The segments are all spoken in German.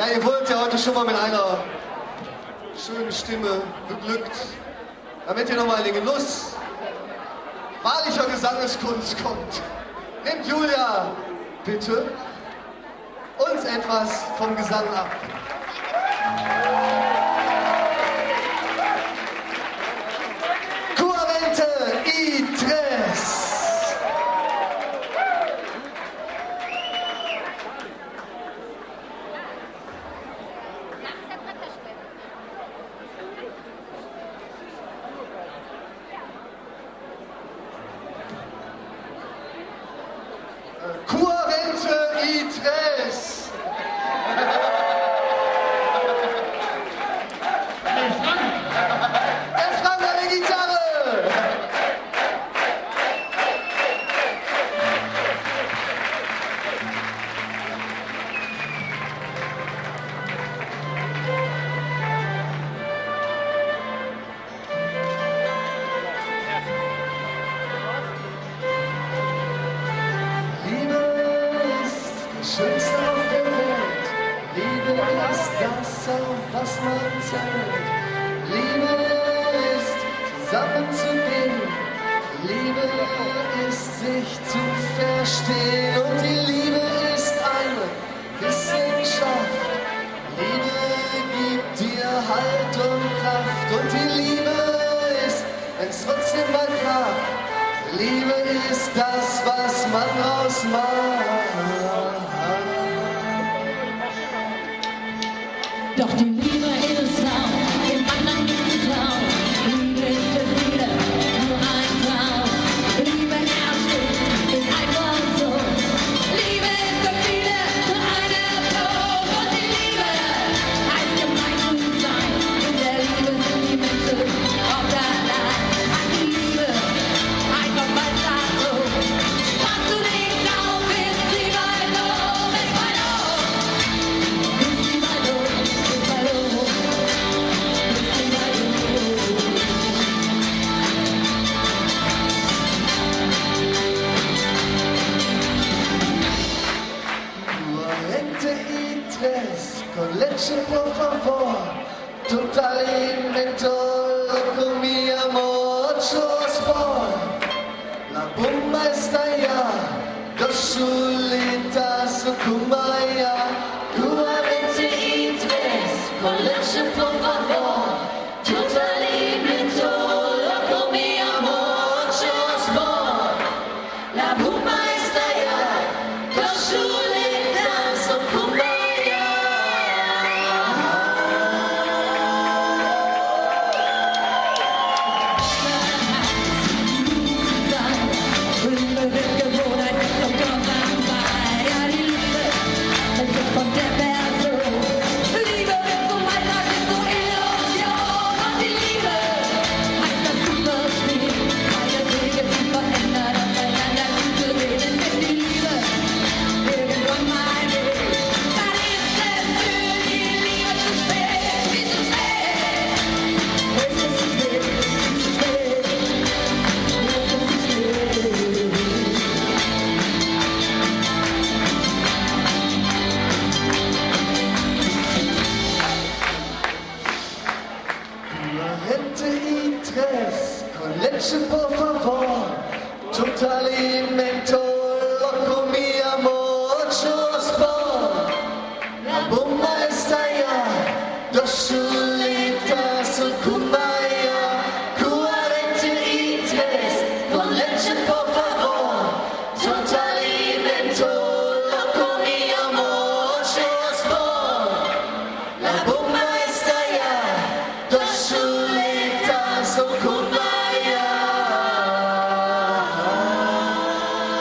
Ja, ihr wurdet ja heute schon mal mit einer schönen Stimme beglückt, damit ihr nochmal in den Genuss wahrlicher Gesangeskunst kommt. Nehmt Julia, bitte, uns etwas vom Gesang ab. Curamente y tres. Curamente y tres. Der Frank an der Gitarre. Schönste auf der Welt, Liebe ist das, auf was man zählt. Liebe ist zusammenzugehen, Liebe ist sich zu verstehen. Und die Liebe ist eine Wissenschaft, Liebe gibt dir Halt und Kraft. Und die Liebe ist, wenn's trotzdem mal klappt, Liebe ist das, was man ausmacht. Doch die Liebe ist Traum, dem anderen nicht zu trauen. Liebe ist für viele nur ein Traum. Liebe entsteht in einem so. Liebe ist für viele nur eine Erfolg. Und die Liebe heißt gemeinsam sein. In der Liebe sind die Menschen auf der Leid. An die Liebe einfach mal sagen so. Machst du nicht auf, ist sie weit oben, ist weit oben. Ist sie weit oben. Con leche por favor, totalmente loco mi amor, ocho sport. La bomba está allá, dos chulitas, kumbaya. Curamente y tres, con leche por favor, totalmente loco mi amor, ocho sport. La bomba está allá, dos chulitas, kumbaya. Con leche por favor, totalmente loco mi amor, ocho sport. La bomba está allá, dos chulitas, kumbaya. 43, con leche por favor, totalmente loco mi amor, ocho sport. La bomba está allá, dos chulitas, kumbaya.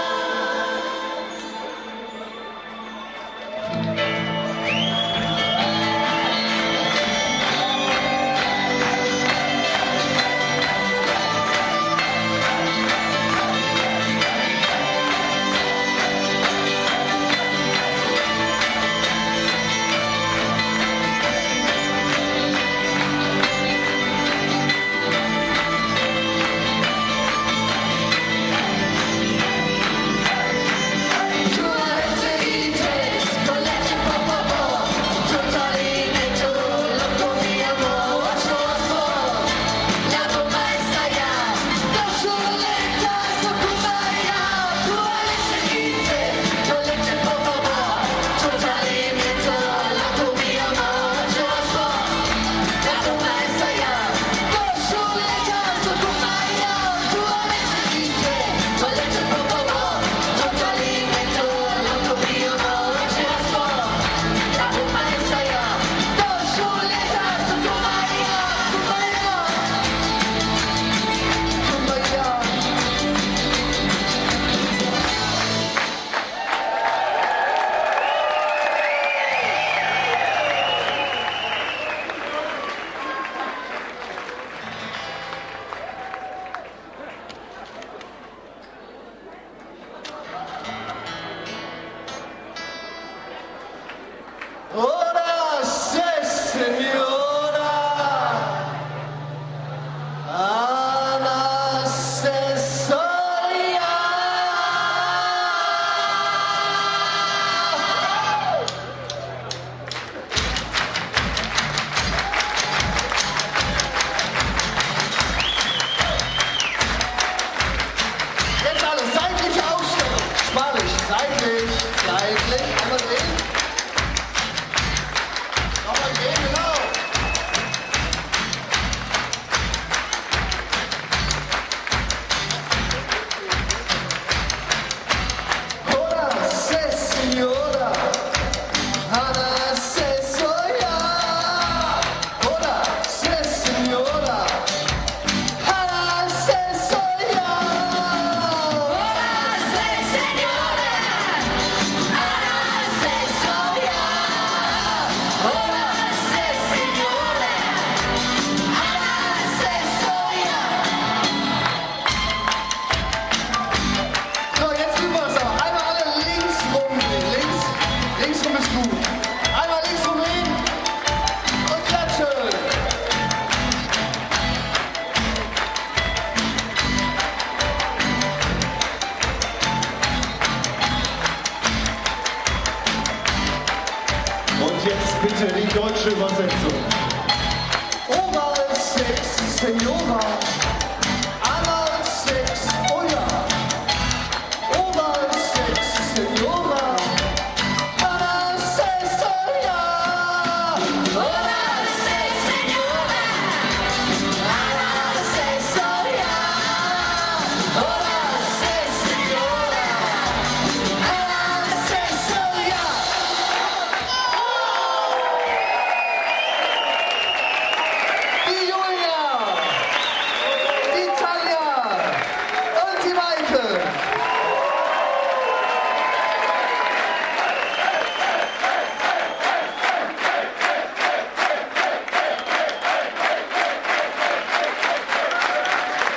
deutsche Übersetzung. Oral Sex, Senora.